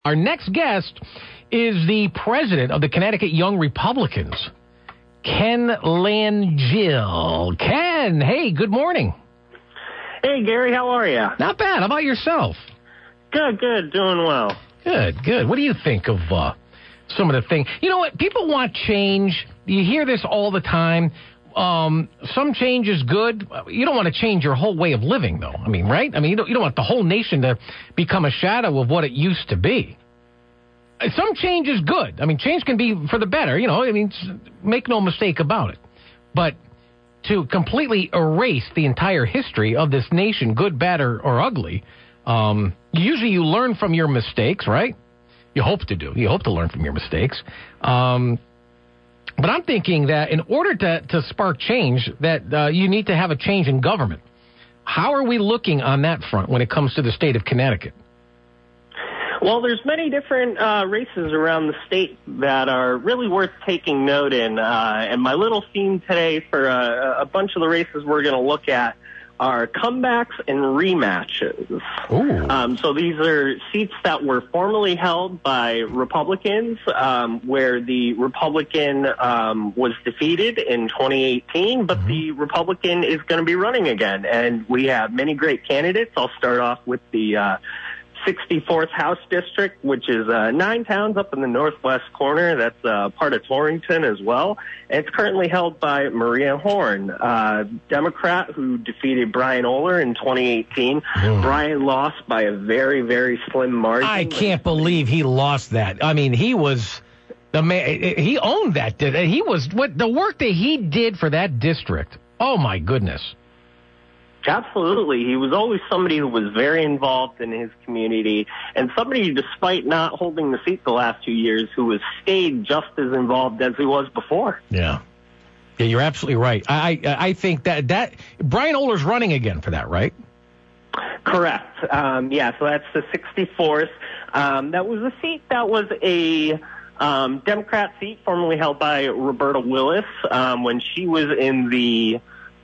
Our next guest is the president of the Connecticut Young Republicans, Ken Langille. Ken, hey, good morning. Hey, Gary, how are you? Not bad. How about yourself? Good, doing well. Good. What do you think of some of the things? You know what? People want change. You hear this all the time. Some change is good. You don't want to change your whole way of living, though. I mean, right? I mean, you don't want the whole nation to become a shadow of what it used to be. Some change is good. I mean, change can be for the better, you know. I mean, make no mistake about it. But to completely erase the entire history of this nation, good, bad, or ugly, usually you learn from your mistakes, right? You hope to do. You hope to learn from your mistakes. But I'm thinking that in order to spark change, that you need to have a change in government. How are we looking on that front when it comes to the state of Connecticut? Well, there's many different races around the state that are really worth taking note in. And my little theme today for a bunch of the races we're going to look at are comebacks and rematches. So these are seats that were formerly held by Republicans, where the Republican was defeated in 2018, but the Republican is going to be running again. And we have many great candidates. I'll start off with the 64th House District, which is 9 towns up in the northwest corner. That's part of Torrington as well. And it's currently held by Maria Horn, Democrat who defeated Brian Oler in 2018. Brian lost by a very, very slim margin. I can't believe he lost that. I mean, he was the man. He owned that. He was the work that he did for that district. Oh, my goodness. Absolutely. He was always somebody who was very involved in his community and somebody, despite not holding the seat the last 2 years, who has stayed just as involved as he was before. Yeah, you're absolutely right. I think that Brian Oler's running again for that, right? Correct. So that's the 64th. That was a seat that was a Democrat seat formerly held by Roberta Willis when she was in the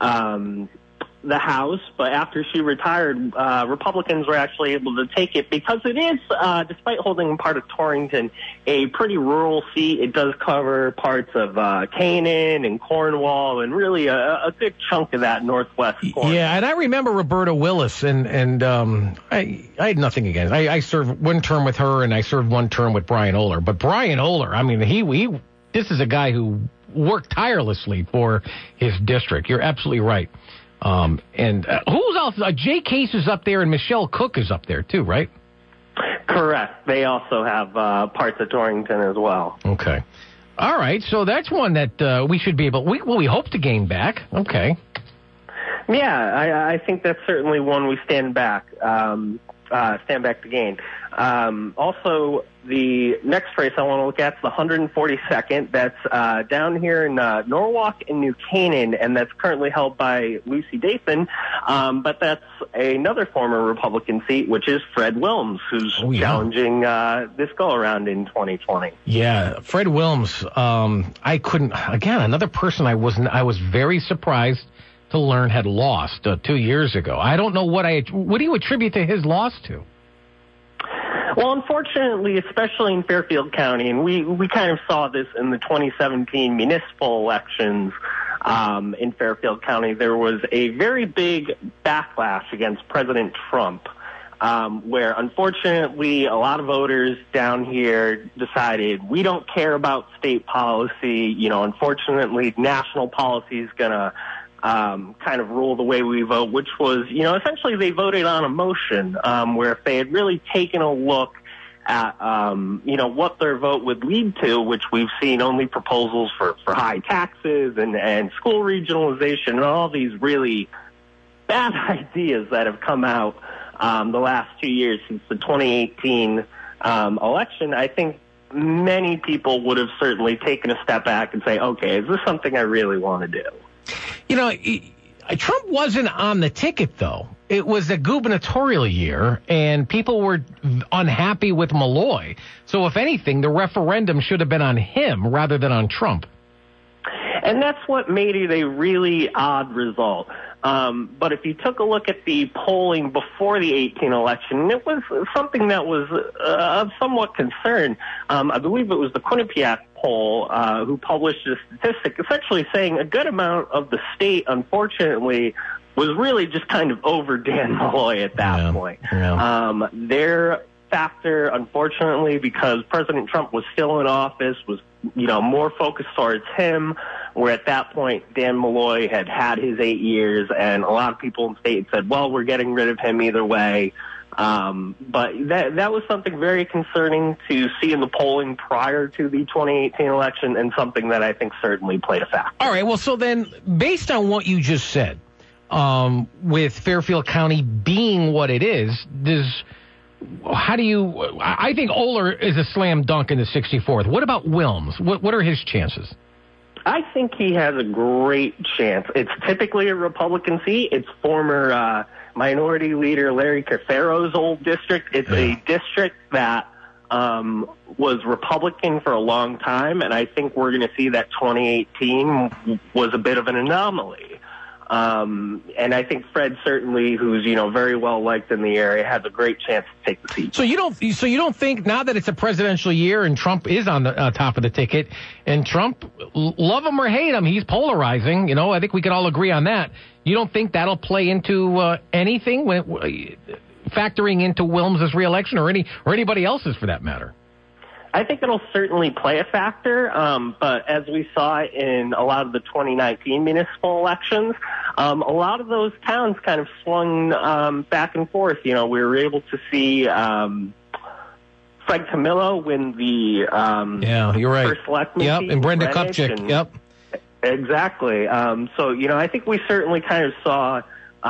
House, but after she retired, Republicans were actually able to take it because it is, despite holding part of Torrington, a pretty rural seat. It does cover parts of Canaan and Cornwall and really a good chunk of that northwest corner. Yeah, and I remember Roberta Willis, and I had nothing against it. I served one term with her, and I served one term with Brian Oler. But Brian Oler, I mean, this is a guy who worked tirelessly for his district. You're absolutely right. And who's else? Jay Case is up there, and Michelle Cook is up there too, right? Correct. They also have parts of Torrington as well. Okay. All right. So that's one that we should be able. We hope to gain back. Okay. Yeah, I think that's certainly one we stand back to gain. Also, the next race I want to look at is the 142nd. That's down here in Norwalk and New Canaan, and that's currently held by Lucy Dathan. But that's another former Republican seat, which is Fred Wilms, who's challenging this go-around in 2020. Yeah, Fred Wilms. Another person I was very surprised to learn had lost 2 years ago. I don't know what do you attribute to his loss to? Well, unfortunately, especially in Fairfield County, and we kind of saw this in the 2017 municipal elections in Fairfield County, there was a very big backlash against President Trump, where unfortunately a lot of voters down here decided we don't care about state policy. You know, unfortunately, national policy is going to kind of rule the way we vote, which was, essentially they voted on a motion where if they had really taken a look at, what their vote would lead to, which we've seen only proposals for high taxes and school regionalization and all these really bad ideas that have come out the last 2 years since the 2018 election, I think many people would have certainly taken a step back and say, okay, is this something I really want to do? Trump wasn't on the ticket, though. It was a gubernatorial year, and people were unhappy with Malloy. So, if anything, the referendum should have been on him rather than on Trump. And that's what made it a really odd result. But if you took a look at the polling before the 2018 election, it was something that was of somewhat concern. I believe it was the Quinnipiac poll who published a statistic essentially saying a good amount of the state, unfortunately, was really just kind of over Dan Malloy at that point. Yeah. Their factor, unfortunately, because President Trump was still in office, was more focused towards him, where at that point Dan Malloy had his 8 years, and a lot of people in the state said, well, we're getting rid of him either way. But that was something very concerning to see in the polling prior to the 2018 election, and something that I think certainly played a factor. All right, well, so then, based on what you just said, with Fairfield County being what it is, I think Oler is a slam dunk in the 64th. What about Wilms? What are his chances? I think he has a great chance. It's typically a Republican seat. It's former Minority Leader Larry Cafero's old district. It's a district that was Republican for a long time, and I think we're going to see that 2018 was a bit of an anomaly. And I think Fred certainly, who's very well liked in the area, has a great chance to take the seat. So you don't think, now that it's a presidential year and Trump is on the top of the ticket, and Trump, love him or hate him, he's polarizing. I think we can all agree on that. You don't think that'll play into anything factoring into Wilms' reelection or anybody else's for that matter? I think it'll certainly play a factor, but as we saw in a lot of the 2019 municipal elections, a lot of those towns kind of swung back and forth. We were able to see Fred Camillo win the you're right. first selectman seat, and Brenda Kupchik. Yep. Exactly. So, I think we certainly kind of saw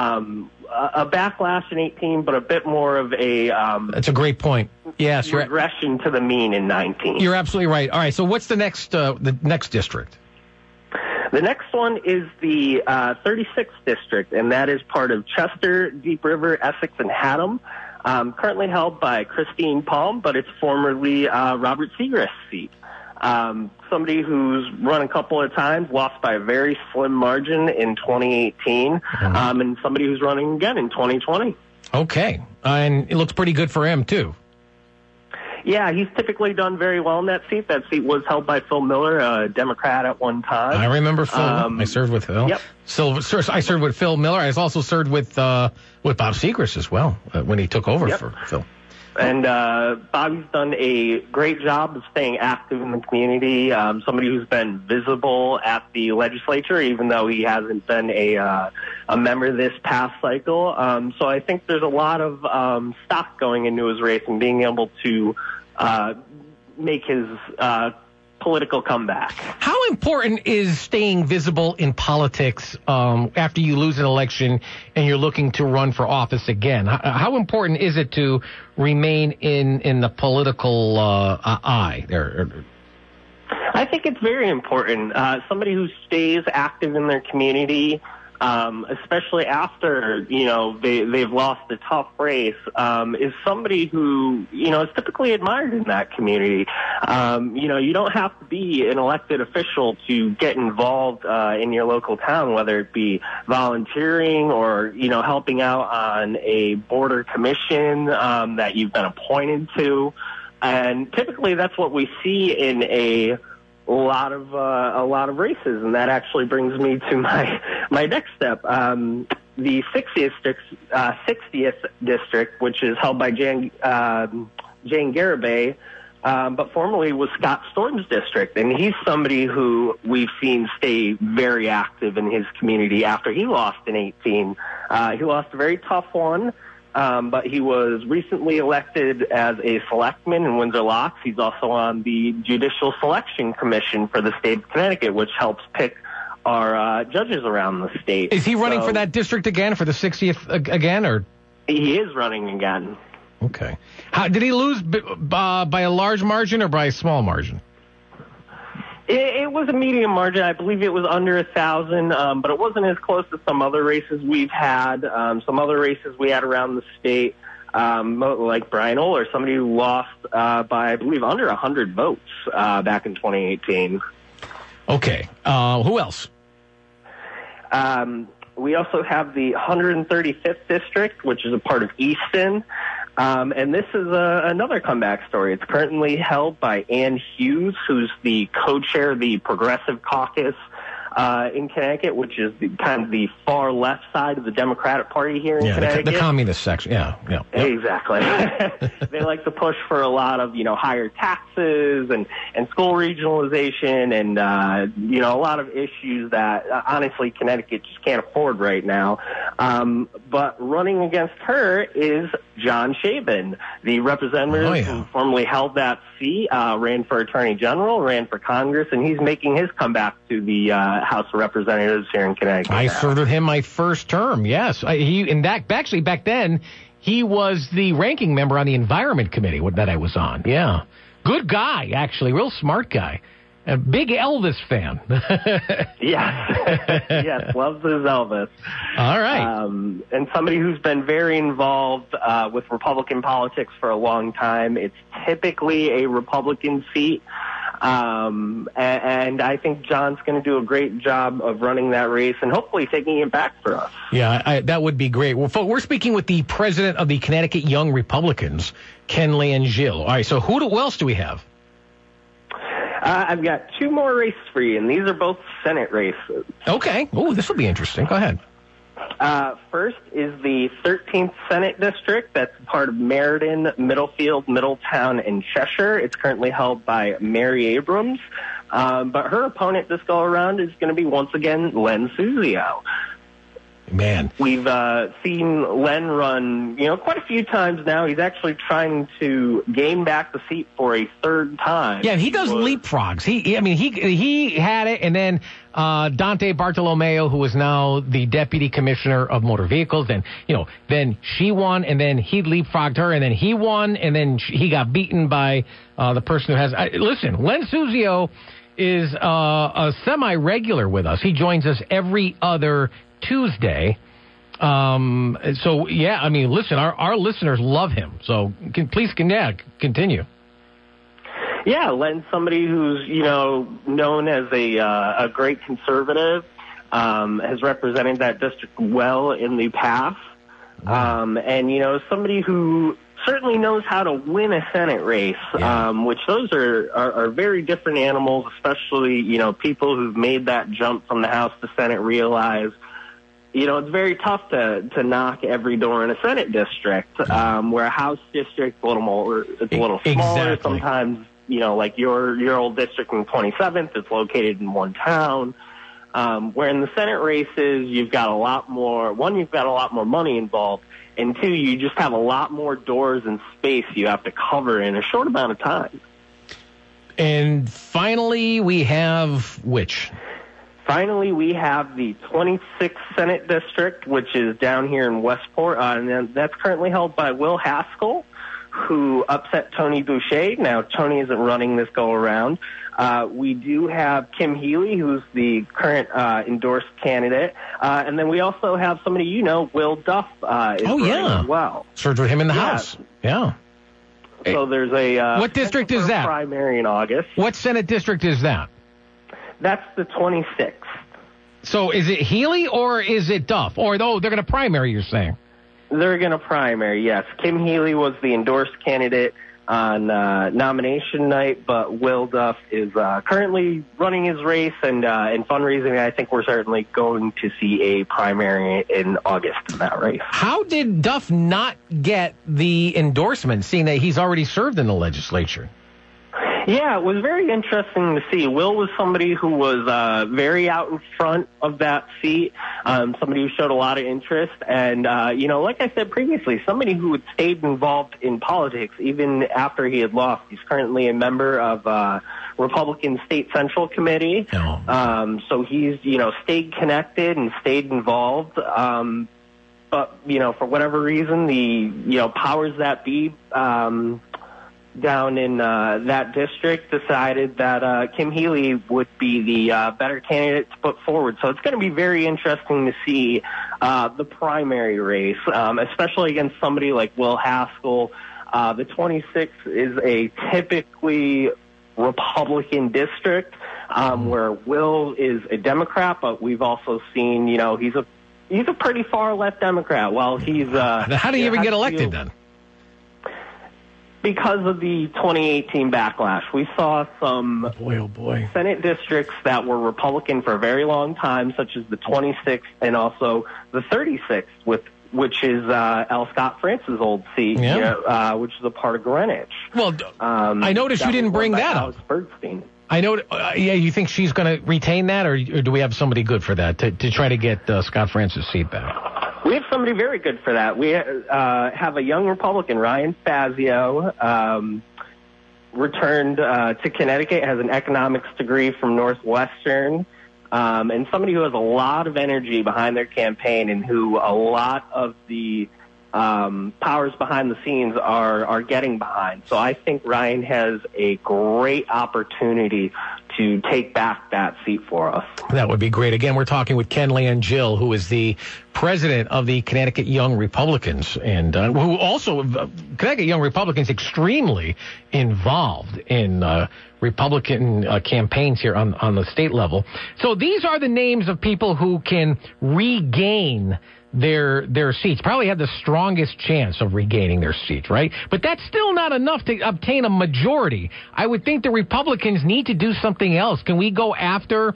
a backlash in 18, but a bit more of a that's a great point. Yes, regression to the mean in 19. You're absolutely right. All right, so what's the next district? The next one is the 36th district, and that is part of Chester, Deep River, Essex, and Haddam. Currently held by Christine Palm, but it's formerly Robert Segrist's seat. Somebody who's run a couple of times, lost by a very slim margin in 2018, and somebody who's running again in 2020. Okay. And it looks pretty good for him, too. Yeah, he's typically done very well in that seat. That seat was held by Phil Miller, a Democrat at one time. I remember Phil. I served with Phil. Yep. So I served with Phil Miller. I also served with Bob Segrist as well when he took over for Phil. And Bobby's done a great job of staying active in the community, somebody who's been visible at the legislature, even though he hasn't been a member this past cycle. So I think there's a lot of stock going into his race and being able to make his political comeback. How important is staying visible in politics after you lose an election and you're looking to run for office again? How important is it to remain in the political eye there? I think it's very important. Somebody who stays active in their community, especially after, they've lost a tough race, is somebody who, is typically admired in that community. You don't have to be an elected official to get involved in your local town, whether it be volunteering or, helping out on a border commission that you've been appointed to. And typically that's what we see in a lot of races, and that actually brings me to my next step. The 60th district, which is held by Jane Garibay, but formerly was Scott Storm's district, and he's somebody who we've seen stay very active in his community after he lost in 18. He lost a very tough one. But he was recently elected as a selectman in Windsor Locks. He's also on the Judicial Selection Commission for the state of Connecticut, which helps pick our judges around the state. Is he running for that district again, for the 60th again, or? He is running again. Okay. Did he lose by a large margin or by a small margin? It was a medium margin. I believe it was under 1,000, but it wasn't as close to some other races we've had. Some other races we had around the state, like Brian Oler, somebody who lost by, I believe, under 100 votes back in 2018. Okay. Who else? We also have the 135th district, which is a part of Easton. And this is another comeback story. It's currently held by Ann Hughes, who's the co-chair of the Progressive Caucus in Connecticut, which is kind of the far left side of the Democratic Party here in Connecticut. The communist section. Yeah. Exactly. They like to push for a lot of, higher taxes and school regionalization and, a lot of issues that, honestly, Connecticut just can't afford right now. But running against her is John Shaben, the representative who formerly held that seat, ran for Attorney General, ran for Congress, and he's making his comeback to the House of Representatives here in Connecticut. I served with him my first term, yes. Actually, back then, he was the ranking member on the Environment Committee that I was on, yeah. Good guy, actually, real smart guy. A big Elvis fan. Yes, loves his Elvis. All right. And somebody who's been very involved with Republican politics for a long time. It's typically a Republican seat. And I think John's going to do a great job of running that race and hopefully taking it back for us. Yeah, that would be great. Well, folks, we're speaking with the president of the Connecticut Young Republicans, Ken Langille. All right, so who else do we have? I've got two more races for you, and these are both Senate races. Okay. Oh, this will be interesting. Go ahead. First is the 13th Senate District. That's part of Meriden, Middlefield, Middletown, and Cheshire. It's currently held by Mary Abrams. But her opponent this go-around is going to be, once again, Len Suzio. Man. We've seen Len run, quite a few times now. He's actually trying to gain back the seat for a third time. Yeah, he does leapfrogs. He had it, and then Dante Bartolomeo, who is now the deputy commissioner of motor vehicles, then she won, and then he leapfrogged her, and then he won, and then he got beaten by the person who has. Listen, Len Suzio is a semi-regular with us. He joins us every other Tuesday. Listen, our listeners love him. So please continue. Yeah, Len's somebody who's, known as a great conservative, has represented that district well in the past. And, somebody who certainly knows how to win a Senate race, which those are very different animals, especially, people who've made that jump from the House to Senate realize it's very tough to knock every door in a Senate district, where a House district a little smaller. Exactly. Sometimes, like your old district in 27th is located in one town. Where in the Senate races, you've got a lot more money involved, and two, you just have a lot more doors and space you have to cover in a short amount of time. And finally, we have which? Finally, we have the 26th Senate District, which is down here in Westport, and that's currently held by Will Haskell, who upset Tony Boucher. Now, Tony isn't running this go-around. We do have Kim Healy, who's the current endorsed candidate. And then we also have somebody Will Duff is running as well. Served with him in the House. Yeah. So there's a... what district is that? Primary in August. What Senate district is that? That's the 26th. So is it Healy or is it Duff? Or, they're going to primary, you're saying? They're going to primary, yes. Kim Healy was the endorsed candidate on nomination night, but Will Duff is currently running his race, and in fundraising, I think we're certainly going to see a primary in August in that race. How did Duff not get the endorsement, seeing that he's already served in the legislature? Yeah, it was very interesting to see. Will was somebody who was very out in front of that seat, somebody who showed a lot of interest, and, like I said previously, somebody who had stayed involved in politics even after he had lost. He's currently a member of Republican State Central Committee, so he's, stayed connected and stayed involved. But, for whatever reason, the powers that be down in that district decided that Kim Healy would be the better candidate to put forward. So it's going to be very interesting to see the primary race, especially against somebody like Will Haskell. The 26th is a typically Republican district where Will is a Democrat, but we've also seen, he's a He's a pretty far left Democrat. Well, he's how do you even get elected then? Because of the 2018 backlash, we saw some Senate districts that were Republican for a very long time, such as the 26th and also the 36th, which is L. Scott Francis' old seat, which is a part of Greenwich. Well, I noticed you didn't bring that Alex up. Bergstein. I know. You think she's going to retain that, or do we have somebody good for that to try to get Scott Francis' seat back? We have somebody very good for that. We have a young Republican, Ryan Fazio, returned to Connecticut, has an economics degree from Northwestern, and somebody who has a lot of energy behind their campaign and who a lot of the powers behind the scenes are getting behind. So I think Ryan has a great opportunity to take back that seat for us. That would be great. Again, we're talking with Ken Langille, who is the president of the Connecticut Young Republicans, and who also, Connecticut Young Republicans, extremely involved in Republican campaigns here on the state level. So these are the names of people who can regain their seats, probably have the strongest chance of regaining their seats, right? But that's still not enough to obtain a majority. I would think the Republicans need to do something else. Can we go after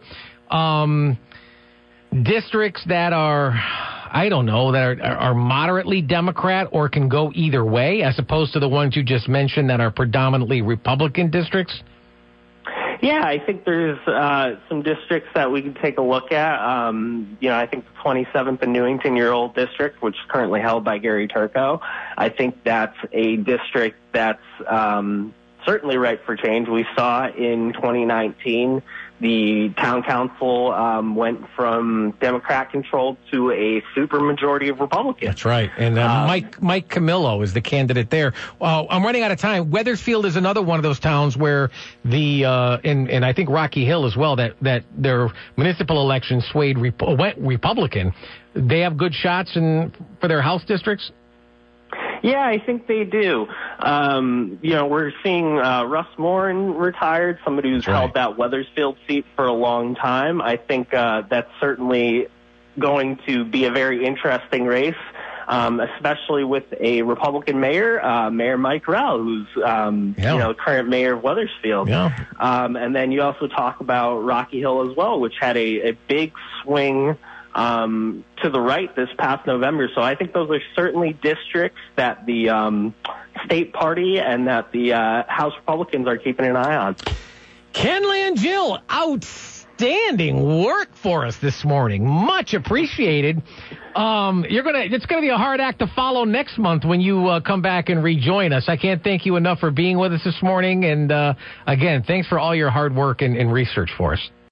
districts that are, I don't know, that are moderately Democrat or can go either way, as opposed to the ones you just mentioned that are predominantly Republican districts? Yeah, I think there's some districts that we can take a look at. I think the 27th and Newington Year Old District, which is currently held by Gary Turco, I think that's a district that's certainly ripe for change. We saw in 2019 the town council went from Democrat-controlled to a supermajority of Republicans. That's right. And Mike Camillo is the candidate there. I'm running out of time. Wethersfield is another one of those towns where and I think Rocky Hill as well, that their municipal elections went Republican. They have good shots for their House districts? Yeah, I think they do. We're seeing Russ Morin retired, somebody who's held that Wethersfield seat for a long time. I think that's certainly going to be a very interesting race, especially with a Republican mayor, Mayor Mike Rell, who's current mayor of Wethersfield. Yeah. And then you also talk about Rocky Hill as well, which had a big swing to the right this past November. So I think those are certainly districts that the state party and that the House Republicans are keeping an eye on. Ken Langille, outstanding work for us this morning. Much appreciated. It's gonna be a hard act to follow next month when you come back and rejoin us. I can't thank you enough for being with us this morning. And again, thanks for all your hard work and research for us.